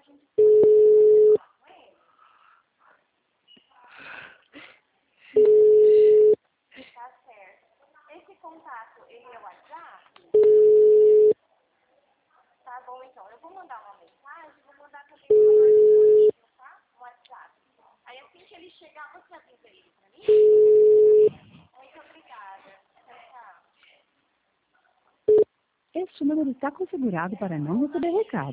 Tá certo. Esse contato, ele é o WhatsApp? Tá bom, então. Eu vou mandar uma mensagem, vou mandar também o valor disponível, tá? No WhatsApp. Aí assim que ele chegar, você avisa ele pra mim? Muito obrigada. Tchau, tchau. Este número está configurado para não receber recado.